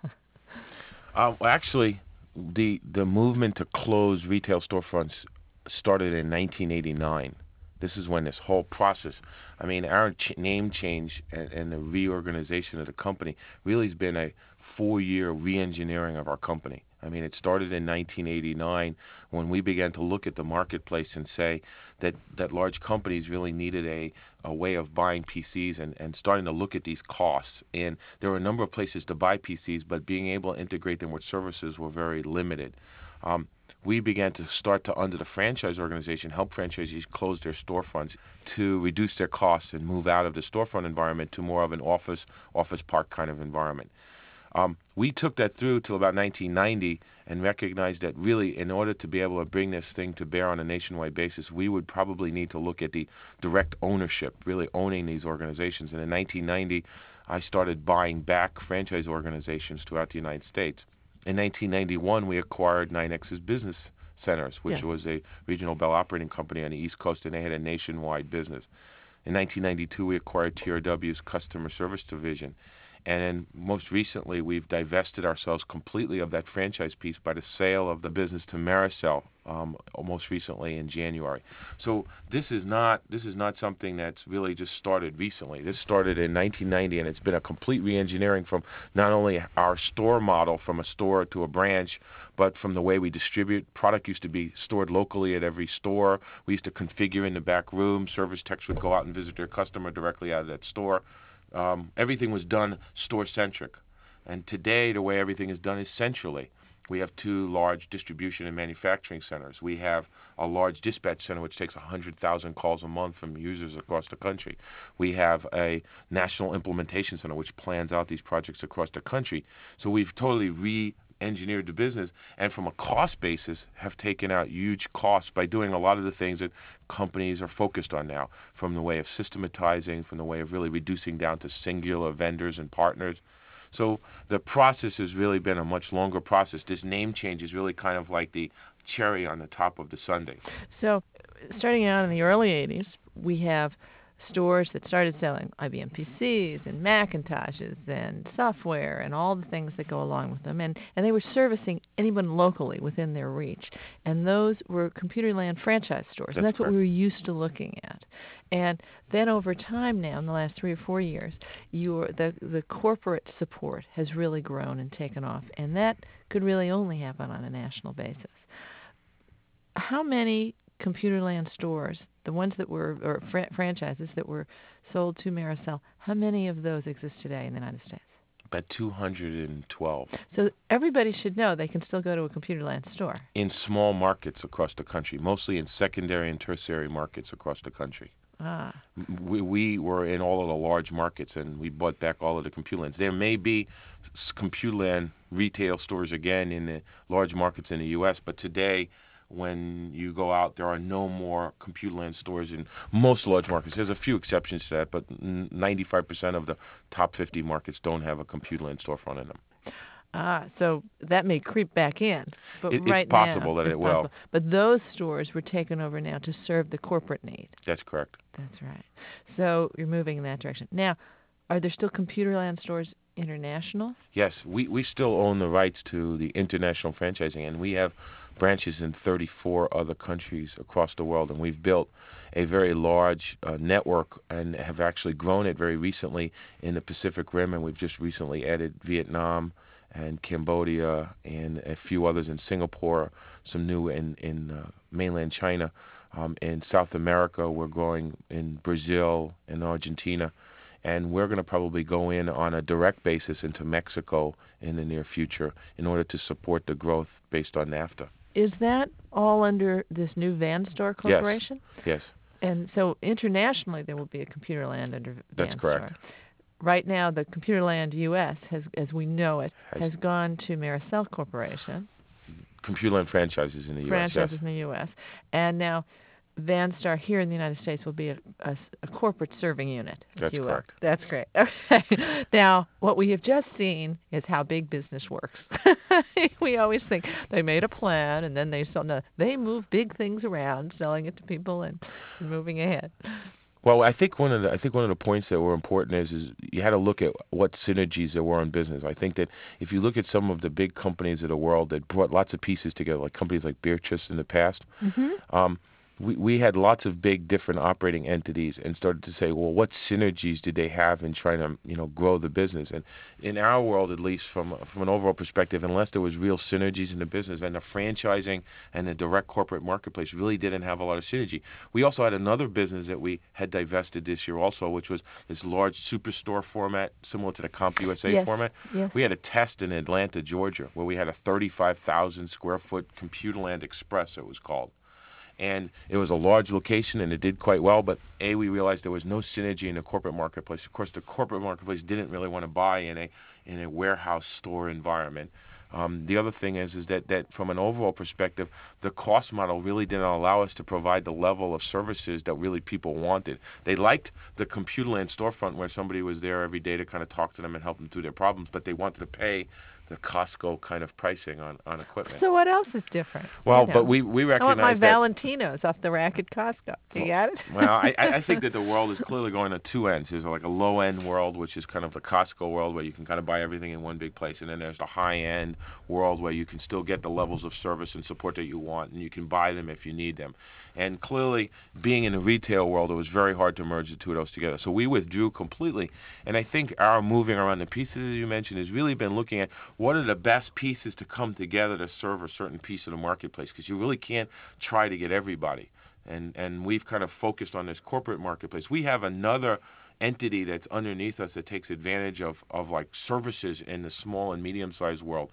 Actually, the movement to close retail storefronts started in 1989. This is when this whole process, I mean, our name change and the reorganization of the company really has been a 4-year re-engineering of our company. I mean, it started in 1989 when we began to look at the marketplace and say that large companies really needed a way of buying PCs and starting to look at these costs. And there were a number of places to buy PCs, but being able to integrate them with services were very limited. We began to start to, under the franchise organization, help franchisees close their storefronts to reduce their costs and move out of the storefront environment to more of an office park kind of environment. We took that through till about 1990 and recognized that really in order to be able to bring this thing to bear on a nationwide basis, we would probably need to look at the direct ownership, really owning these organizations. And in 1990, I started buying back franchise organizations throughout the United States. In 1991, we acquired 9X's Business Centers, which was a regional Bell operating company on the East Coast, and they had a nationwide business. In 1992, we acquired TRW's Customer Service Division. And then most recently, we've divested ourselves completely of that franchise piece by the sale of the business to Maricel, most recently in January. So this is not something that's really just started recently. This started in 1990, and it's been a complete re-engineering from not only our store model, from a store to a branch, but from the way we distribute. Product used to be stored locally at every store. We used to configure in the back room. Service techs would go out and visit their customer directly out of that store. Everything was done store-centric. And today, the way everything is done is centrally. We have 2 large distribution and manufacturing centers. We have a large dispatch center which takes 100,000 calls a month from users across the country. We have a national implementation center which plans out these projects across the country. So we've totally re-engineered the business, and from a cost basis have taken out huge costs by doing a lot of the things that companies are focused on now, from the way of systematizing, from the way of really reducing down to singular vendors and partners. So the process has really been a much longer process. This name change is really kind of like the cherry on the top of the sundae. So starting out in the early 80s, we have stores that started selling IBM PCs and Macintoshes and software and all the things that go along with them. And they were servicing anyone locally within their reach. And those were Computerland franchise stores. And that's what we were used to looking at. And then over time now, in the last 3 or 4 years, the corporate support has really grown and taken off. And that could really only happen on a national basis. How many Computerland stores, the ones that were, or franchises that were sold to Maricel, how many of those exist today in the United States? About 212. So everybody should know they can still go to a Computerland store. In small markets across the country, mostly in secondary and tertiary markets across the country. We were in all of the large markets, and we bought back all of the Computerlands. There may be Computerland retail stores again in the large markets in the U.S., but today, when you go out, there are no more Computerland stores in most large markets. There's a few exceptions to that, but 95% of the top 50 markets don't have a Computerland storefront in them. So that may creep back in. But it's possible that it will. But those stores were taken over now to serve the corporate need. That's correct. That's right. So you're moving in that direction. Now, are there still Computerland stores international? Yes, we still own the rights to the international franchising, and we have branches in 34 other countries across the world, and we've built a very large network and have actually grown it very recently in the Pacific Rim, and we've just recently added Vietnam and Cambodia and a few others in Singapore, some new in mainland China. In South America, we're growing in Brazil and Argentina. And we're going to probably go in on a direct basis into Mexico in the near future in order to support the growth based on NAFTA. Is that all under this new Vanstar Corporation? Yes. And so internationally there will be a Computerland under Vanstar. That's correct. Right now the Computerland U.S., as we know it, has gone to Maricel Corporation. Computerland franchises in the U.S., franchises yes. in the U.S. And now VanStar here in the United States will be a corporate serving unit, if That's you will. correct. That's great. Okay. Now, what we have just seen is how big business works. We always think they made a plan and then they sell. No, they move big things around, selling it to people and moving ahead. Well, I think one of the points that were important is you had to look at what synergies there were in business. I think that if you look at some of the big companies of the world that brought lots of pieces together, like companies like Beatrice in the past, we had lots of big different operating entities and started to say, well, what synergies did they have in trying to grow the business? And in our world, at least from an overall perspective, unless there was real synergies in the business, and the franchising and the direct corporate marketplace really didn't have a lot of synergy. We also had another business that we had divested this year also, which was this large superstore format, similar to the CompUSA Yes, format. yes. We had a test in Atlanta, Georgia, where we had a 35,000 square foot Computerland Express, it was called. And it was a large location, and it did quite well. But we realized there was no synergy in the corporate marketplace. Of course, the corporate marketplace didn't really want to buy in a warehouse store environment. The other thing is that from an overall perspective, the cost model really didn't allow us to provide the level of services that really people wanted. They liked the Computerland storefront where somebody was there every day to kind of talk to them and help them through their problems, but they wanted to pay the Costco kind of pricing on equipment. So what else is different? Well, You know, but we I want my recognize that. Valentinos off the rack at Costco. You got it? Well, I think that the world is clearly going to two ends. There's like a low-end world, which is kind of the Costco world, where you can kind of buy everything in one big place. And then there's the high-end world where you can still get the levels of service and support that you want, and you can buy them if you need them. And clearly, being in the retail world, it was very hard to merge the two of those together. So we withdrew completely. And I think our moving around the pieces, as you mentioned, has really been looking at what are the best pieces to come together to serve a certain piece of the marketplace, because you really can't try to get everybody. And we've kind of focused on this corporate marketplace. We have another entity that's underneath us that takes advantage of like services in the small and medium-sized world.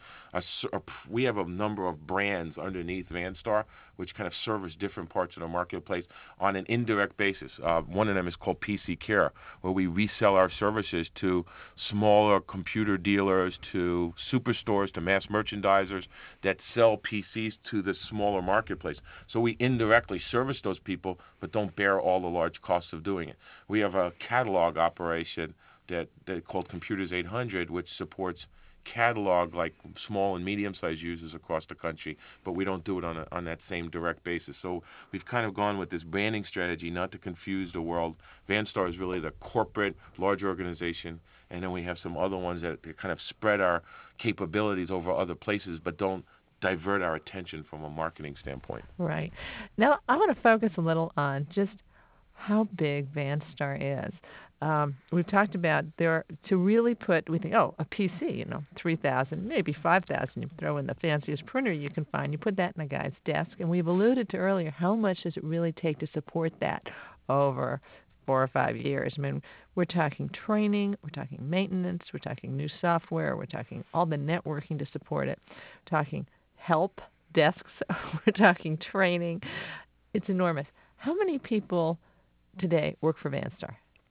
We have a number of brands underneath VanStar which kind of service different parts of the marketplace on an indirect basis. One of them is called PC Care, where we resell our services to smaller computer dealers, to superstores, to mass merchandisers that sell PCs to the smaller marketplace. So we indirectly service those people, but don't bear all the large costs of doing it. We have a catalog operation that called Computers 800, which supports catalog like small and medium-sized users across the country, but we don't do it on that same direct basis. So we've kind of gone with this branding strategy not to confuse the world. VanStar is really the corporate, large organization, and then we have some other ones that kind of spread our capabilities over other places, but don't divert our attention from a marketing standpoint. Right. Now, I want to focus a little on just how big VanStar is. We've talked about to really put, we think, a PC, 3,000, maybe 5,000. You throw in the fanciest printer you can find. You put that in a guy's desk. And we've alluded to earlier, how much does it really take to support that over 4 or 5 years? I mean, we're talking training, we're talking maintenance, we're talking new software, we're talking all the networking to support it, we're talking help desks, we're talking training. It's enormous. How many people today work for VanStar?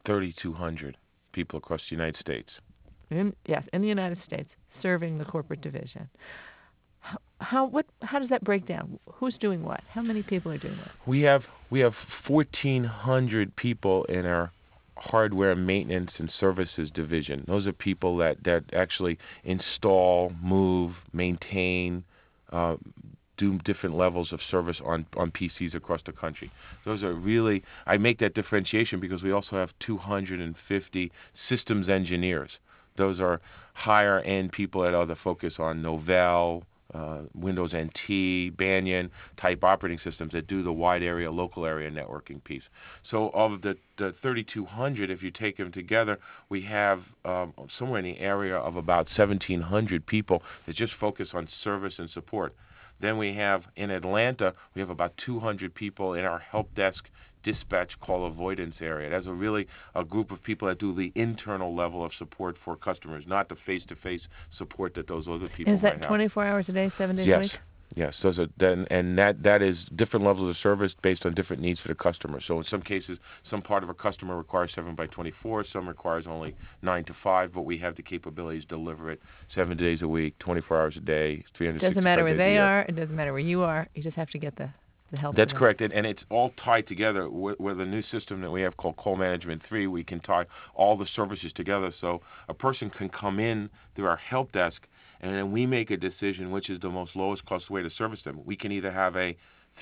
3,200 people across the United States. In the United States, serving the corporate division. How does that break down? Who's doing what? How many people are doing what? We have 1,400 people in our hardware maintenance and services division. Those are people that actually install, move, maintain, do different levels of service on PCs across the country. Those are really, I make that differentiation because we also have 250 systems engineers. Those are higher end people that other focus on Novell, Windows NT, Banyan type operating systems that do the wide area, local area networking piece. So of the 3,200, if you take them together, we have somewhere in the area of about 1,700 people that just focus on service and support. Then we have, in Atlanta, we have about 200 people in our help desk dispatch call avoidance area. That's a group of people that do the internal level of support for customers, not the face-to-face support that those other people Is that might have. 24 hours a day, 7 days a Yes. week? Yes, those are then, and that is different levels of service based on different needs for the customer. So in some cases, some part of a customer requires 7 by 24, some requires only 9 to 5, but we have the capabilities to deliver it 7 days a week, 24 hours a day, Doesn't matter 365 where days a they year. are. It doesn't matter where you are. You just have to get the help for That's them. correct, and it's all tied together with a new system that we have called Call Management 3. We can tie all the services together, so a person can come in through our help desk, and then we make a decision which is the most lowest cost way to service them. We can either have a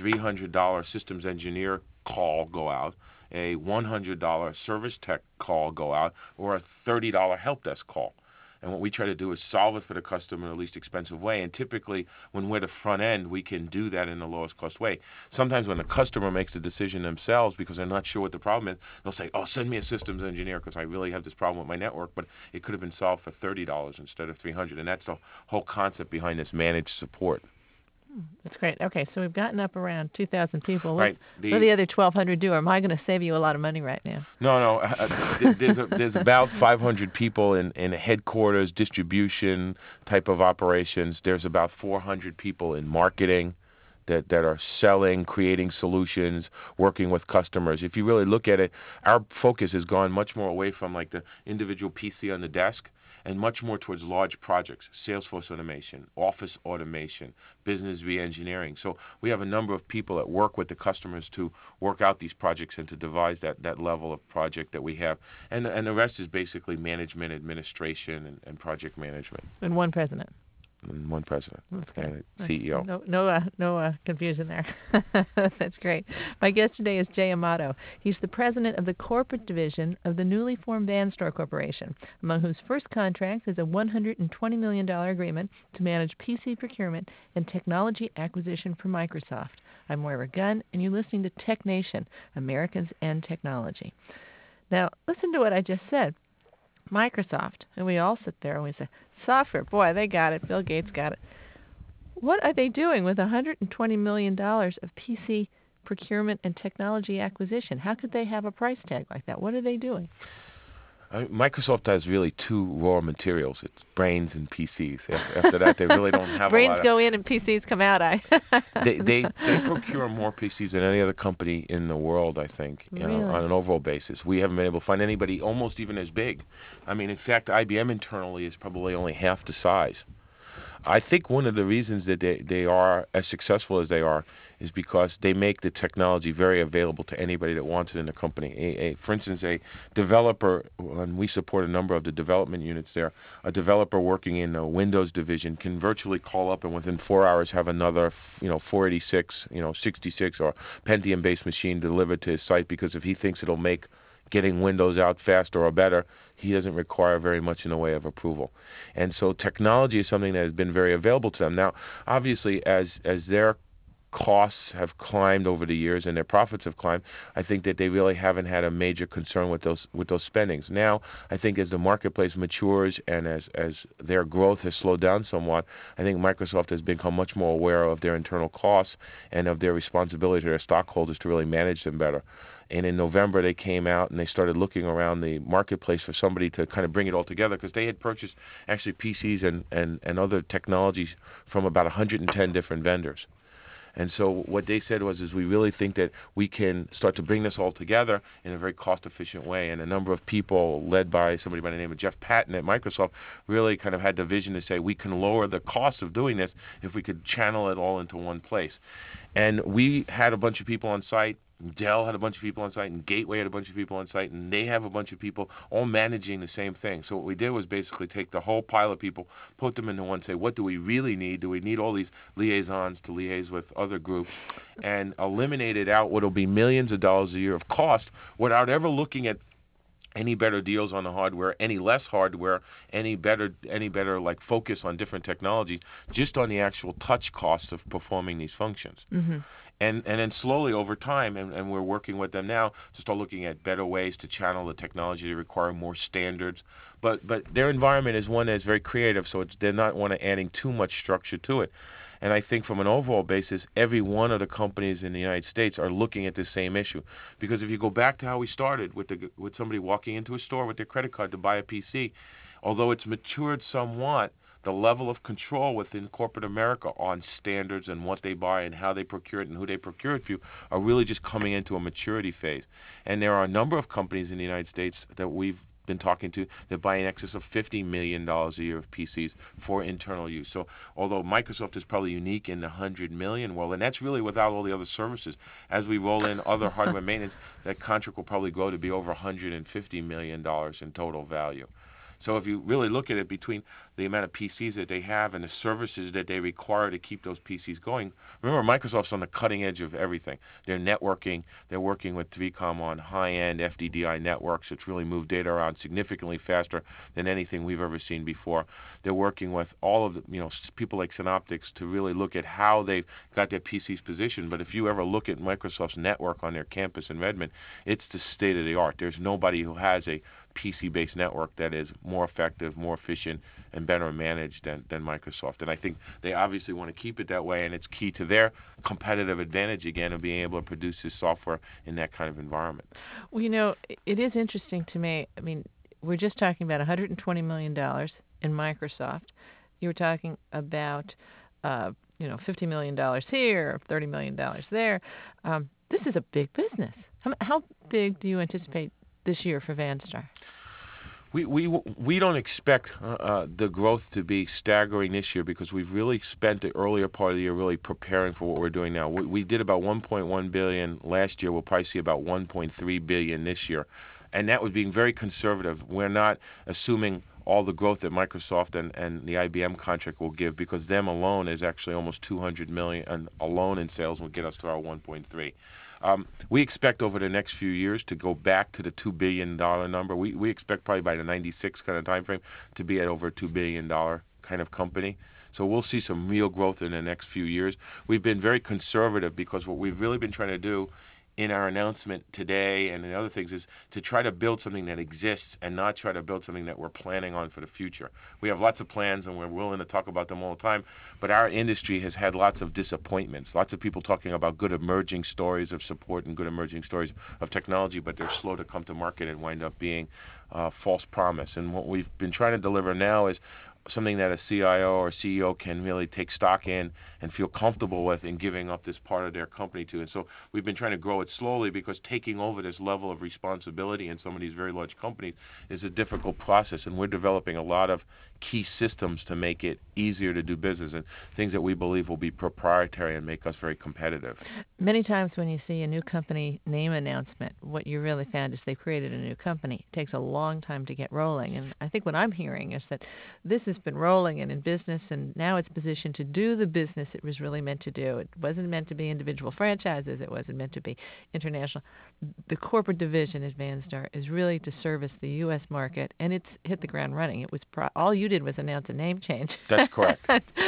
$300 systems engineer call go out, a $100 service tech call go out, or a $30 help desk call. And what we try to do is solve it for the customer in the least expensive way. And typically, when we're the front end, we can do that in the lowest cost way. Sometimes when the customer makes the decision themselves because they're not sure what the problem is, they'll say, oh, send me a systems engineer because I really have this problem with my network. But it could have been solved for $30 instead of $300. And that's the whole concept behind this managed support. That's great. Okay, so we've gotten up around 2,000 people. Right. What do the other 1,200 do? Or am I going to save you a lot of money right now? No. There's about 500 people in headquarters, distribution type of operations. There's about 400 people in marketing that are selling, creating solutions, working with customers. If you really look at it, our focus has gone much more away from like the individual PC on the desk and much more towards large projects, Salesforce automation, office automation, business re-engineering. So we have a number of people that work with the customers to work out these projects and to devise that level of project that we have. And the rest is basically management, administration, and project management. And one president. And one president. That's good. And a CEO. No confusion there. That's great. My guest today is Jay Amato. He's the president of the corporate division of the newly formed Vanstor Corporation, among whose first contract is a $120 million agreement to manage PC procurement and technology acquisition for Microsoft. I'm Moira Gunn, and you're listening to Tech Nation, Americans and Technology. Now, listen to what I just said. Microsoft, and we all sit there and we say, software, boy, they got it. Bill Gates got it. What are they doing with $120 million of PC procurement and technology acquisition? How could they have a price tag like that? What are they doing? Microsoft has really two raw materials. It's brains and PCs. After that, they really don't have brains a lot go in and PCs come out. They procure more PCs than any other company in the world, I think, Really? On an overall basis. We haven't been able to find anybody almost even as big. I mean, in fact, IBM internally is probably only half the size. I think one of the reasons that they are as successful as they are is because they make the technology very available to anybody that wants it in the company. For instance, a developer, and we support a number of the development units there, a developer working in a Windows division can virtually call up and within 4 hours have another 486, 66 or Pentium-based machine delivered to his site because if he thinks it'll make getting Windows out faster or better, he doesn't require very much in the way of approval. And so technology is something that has been very available to them. Now, obviously, as their costs have climbed over the years and their profits have climbed, I think that they really haven't had a major concern with those spendings. Now, I think as the marketplace matures and as their growth has slowed down somewhat, I think Microsoft has become much more aware of their internal costs and of their responsibility to their stockholders to really manage them better. And in November, they came out and they started looking around the marketplace for somebody to kind of bring it all together because they had purchased actually PCs and other technologies from about 110 different vendors. And so what they said was, we really think that we can start to bring this all together in a very cost-efficient way. And a number of people, led by somebody by the name of Jeff Patton at Microsoft, really kind of had the vision to say we can lower the cost of doing this if we could channel it all into one place. And we had a bunch of people on site. Dell had a bunch of people on site, and Gateway had a bunch of people on site, and they have a bunch of people all managing the same thing. So what we did was basically take the whole pile of people, put them into one, say, what do we really need? Do we need all these liaisons to liaise with other groups? And eliminated out what will be millions of dollars a year of cost without ever looking at any better deals on the hardware, any less hardware, any better like focus on different technologies, just on the actual touch costs of performing these functions. Mm-hmm. And then slowly over time, and we're working with them now to start looking at better ways to channel the technology to require more standards. But their environment is one that's very creative, so they're not adding too much structure to it. And I think from an overall basis, every one of the companies in the United States are looking at the same issue. Because if you go back to how we started with somebody walking into a store with their credit card to buy a PC, although it's matured somewhat, the level of control within corporate America on standards and what they buy and how they procure it and who they procure it for are really just coming into a maturity phase. And there are a number of companies in the United States that we've been talking to that buy in excess of $50 million a year of PCs for internal use. So although Microsoft is probably unique in the 100 million world, and that's really without all the other services, as we roll in other hardware maintenance, that contract will probably grow to be over $150 million in total value. So if you really look at it between the amount of PCs that they have and the services that they require to keep those PCs going, remember Microsoft's on the cutting edge of everything. They're networking. They're working with Vcom on high-end FDDI networks. It's really moved data around significantly faster than anything we've ever seen before. They're working with all of the, people like Synoptics to really look at how they've got their PCs positioned. But if you ever look at Microsoft's network on their campus in Redmond, it's the state of the art. There's nobody who has a PC-based network that is more effective, more efficient, and better managed than Microsoft. And I think they obviously want to keep it that way, and it's key to their competitive advantage, again, of being able to produce this software in that kind of environment. Well, it is interesting to me. I mean, we're just talking about $120 million in Microsoft. You were talking about, $50 million here, $30 million there. This is a big business. How big do you anticipate this year for Vanstar? We don't expect the growth to be staggering this year because we've really spent the earlier part of the year really preparing for what we're doing now. We did about $1.1 billion last year. We'll probably see about $1.3 billion this year. And that was being very conservative. We're not assuming all the growth that Microsoft and the IBM contract will give, because them alone is actually almost $200 million, and alone in sales will get us to our 1.3. We expect over the next few years to go back to the $2 billion number. We expect probably by the 96 kind of time frame to be at over a $2 billion kind of company. So we'll see some real growth in the next few years. We've been very conservative because what we've really been trying to do in our announcement today and the other things is to try to build something that exists and not try to build something that we're planning on for the future. We have lots of plans and we're willing to talk about them all the time, but our industry has had lots of disappointments. Lots of people talking about good emerging stories of support and good emerging stories of technology, but they're slow to come to market and wind up being false promise. And what we've been trying to deliver now is something that a CIO or CEO can really take stock in and feel comfortable with in giving up this part of their company to. And so we've been trying to grow it slowly because taking over this level of responsibility in some of these very large companies is a difficult process. And we're developing a lot of key systems to make it easier to do business and things that we believe will be proprietary and make us very competitive. Many times when you see a new company name announcement, what you really found is they've created a new company. It takes a long time to get rolling. And I think what I'm hearing is that this has been rolling and in business, and now it's positioned to do the business it was really meant to do. It wasn't meant to be individual franchises. It wasn't meant to be international. The corporate division at Vanstar is really to service the U.S. market, and it's hit the ground running. It was all you did was announce a name change. That's correct.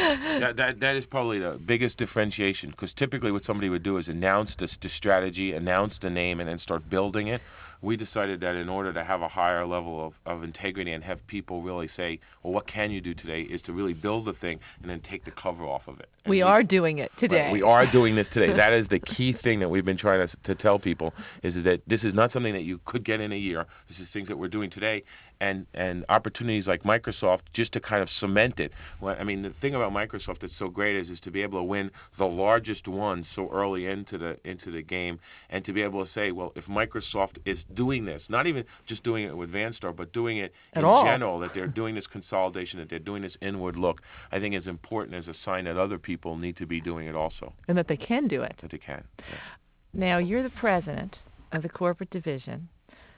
That is probably the biggest differentiation, because typically what somebody would do is announce the strategy, announce the name, and then start building it. We decided that in order to have a higher level of integrity and have people really say, well, what can you do today, is to really build the thing and then take the cover off of it. And we are doing it today. Right, we are doing this today. That is the key thing that we've been trying to tell people, is that this is not something that you could get in a year. This is things that we're doing today, and opportunities like Microsoft just to kind of cement it. Well, I mean, the thing about Microsoft that's so great is to be able to win the largest ones so early into the game, and to be able to say, well, if Microsoft is doing this, not even just doing it with Vanstar, but doing it in general, that they're doing this consolidation, that they're doing this inward look, I think is important as a sign that other people need to be doing it also. And that they can do it. That they can, yes. Now, you're the president of the corporate division.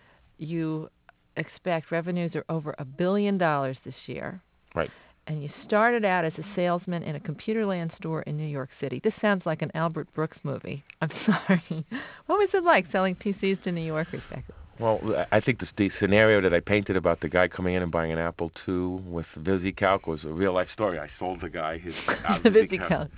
You expect revenues are over $1 billion this year. Right. And you started out as a salesman in a Computerland store in New York City. This sounds like an Albert Brooks movie. I'm sorry. What was it like selling PCs to New Yorkers back then? Well, I think the scenario that I painted about the guy coming in and buying an Apple II with VisiCalc was a real-life story. I sold the guy his VisiCalc.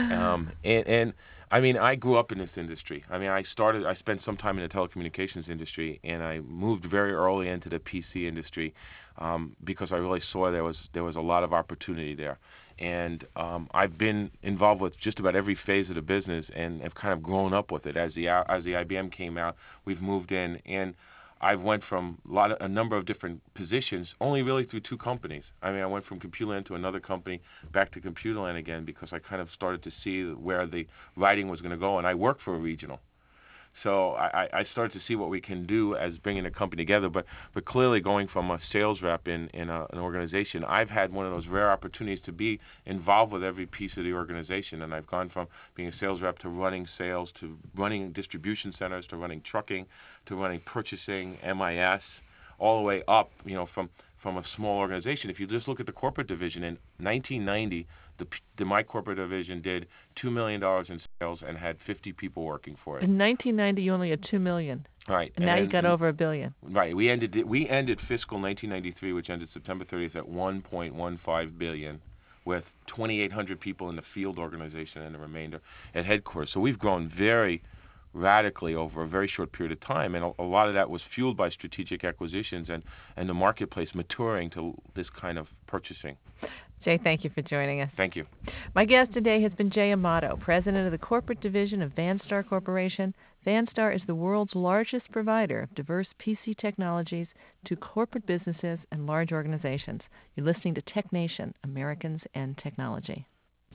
And I mean, I grew up in this industry. I mean, I spent some time in the telecommunications industry, and I moved very early into the PC industry because I really saw there was a lot of opportunity there. And I've been involved with just about every phase of the business and have kind of grown up with it. As the IBM came out, we've moved in, and I've went from a number of different positions, only really through 2 companies. I mean, I went from Computerland to another company, back to Computerland again, because I kind of started to see where the writing was going to go, and I worked for a regional. So I started to see what we can do as bringing a company together. But clearly, going from a sales rep in an organization, I've had one of those rare opportunities to be involved with every piece of the organization. And I've gone from being a sales rep to running sales, to running distribution centers, to running trucking, to running purchasing, MIS, all the way up, from a small organization. If you just look at the corporate division, in 1990, my corporate division did $2 million in sales and had 50 people working for it. In 1990, you only had $2 million. Right. And now you got over $1 billion. Right. We ended fiscal 1993, which ended September 30th, at $1.15 billion, with 2,800 people in the field organization and the remainder at headquarters. So we've grown very radically over a very short period of time, and a lot of that was fueled by strategic acquisitions and the marketplace maturing to this kind of purchasing. Jay, thank you for joining us. Thank you. My guest today has been Jay Amato, president of the corporate division of Vanstar Corporation. Vanstar is the world's largest provider of diverse PC technologies to corporate businesses and large organizations. You're listening to Tech Nation, Americans and Technology.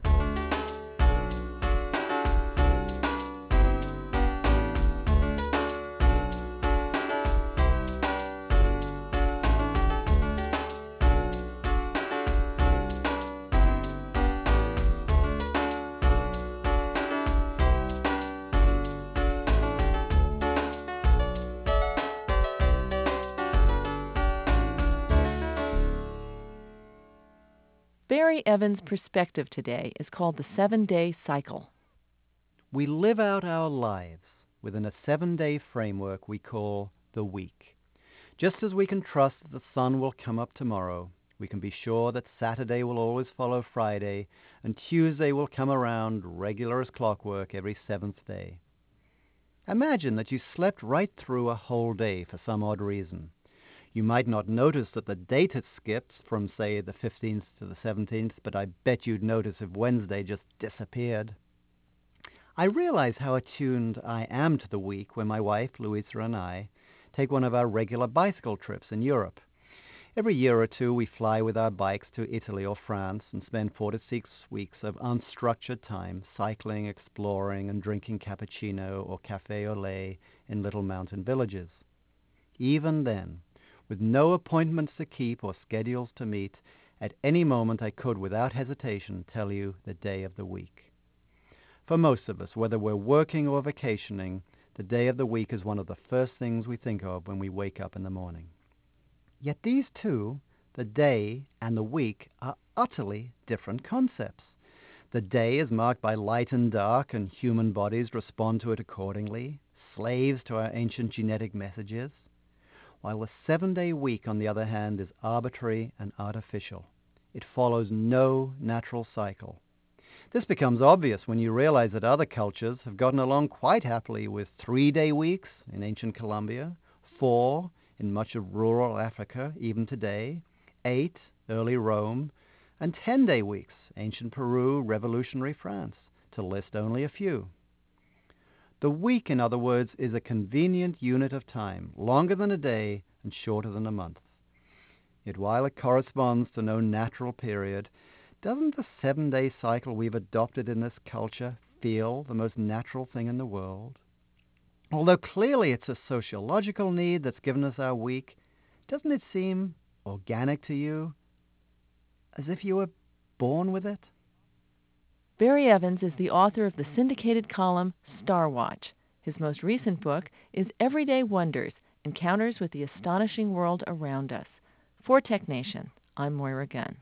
Barry Evans' perspective today is called the 7-day cycle. We live out our lives within a 7-day framework we call the week. Just as we can trust that the sun will come up tomorrow, we can be sure that Saturday will always follow Friday, and Tuesday will come around regular as clockwork every 7th day. Imagine that you slept right through a whole day for some odd reason. You might not notice that the date had skipped from, say, the 15th to the 17th, but I bet you'd notice if Wednesday just disappeared. I realize how attuned I am to the week when my wife, Louisa, and I take one of our regular bicycle trips in Europe. Every year or two, we fly with our bikes to Italy or France and spend 4 to 6 weeks of unstructured time cycling, exploring, and drinking cappuccino or café au lait in little mountain villages. Even then, with no appointments to keep or schedules to meet, at any moment I could, without hesitation, tell you the day of the week. For most of us, whether we're working or vacationing, the day of the week is one of the first things we think of when we wake up in the morning. Yet these two, the day and the week, are utterly different concepts. The day is marked by light and dark, and human bodies respond to it accordingly, slaves to our ancient genetic messages, while the 7-day week, on the other hand, is arbitrary and artificial. It follows no natural cycle. This becomes obvious when you realize that other cultures have gotten along quite happily with 3-day weeks in ancient Colombia, 4 in much of rural Africa, even today, 8, early Rome, and 10-day weeks, ancient Peru, revolutionary France, to list only a few. The week, in other words, is a convenient unit of time, longer than a day and shorter than a month. Yet while it corresponds to no natural period, doesn't the 7-day cycle we've adopted in this culture feel the most natural thing in the world? Although clearly it's a sociological need that's given us our week, doesn't it seem organic to you, as if you were born with it? Barry Evans is the author of the syndicated column Star Watch. His most recent book is Everyday Wonders, Encounters with the Astonishing World Around Us. For Tech Nation, I'm Moira Gunn.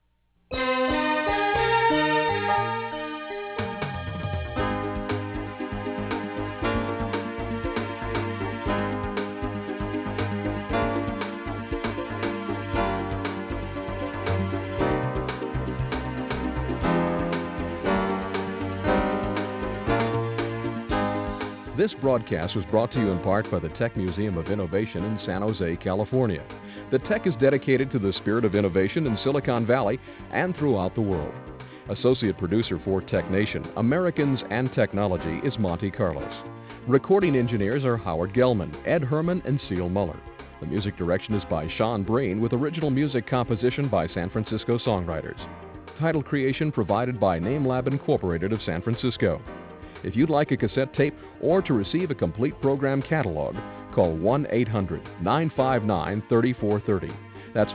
This broadcast was brought to you in part by the Tech Museum of Innovation in San Jose, California. The Tech is dedicated to the spirit of innovation in Silicon Valley and throughout the world. Associate producer for Tech Nation, Americans and Technology, is Monty Carlos. Recording engineers are Howard Gelman, Ed Herman, and Seal Muller. The music direction is by Sean Breen, with original music composition by San Francisco songwriters. Title creation provided by NameLab Incorporated of San Francisco. If you'd like a cassette tape or to receive a complete program catalog, call 1-800-959-3430. That's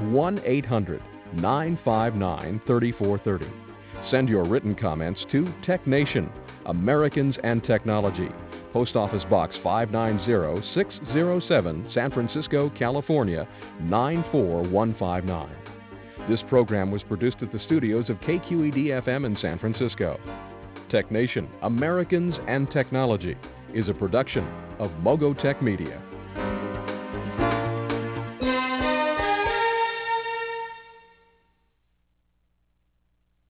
1-800-959-3430. Send your written comments to TechNation, Americans and Technology, Post Office Box 590-607, San Francisco, California, 94159. This program was produced at the studios of KQED-FM in San Francisco. TechNation, Americans and Technology is a production of Mogotech Media.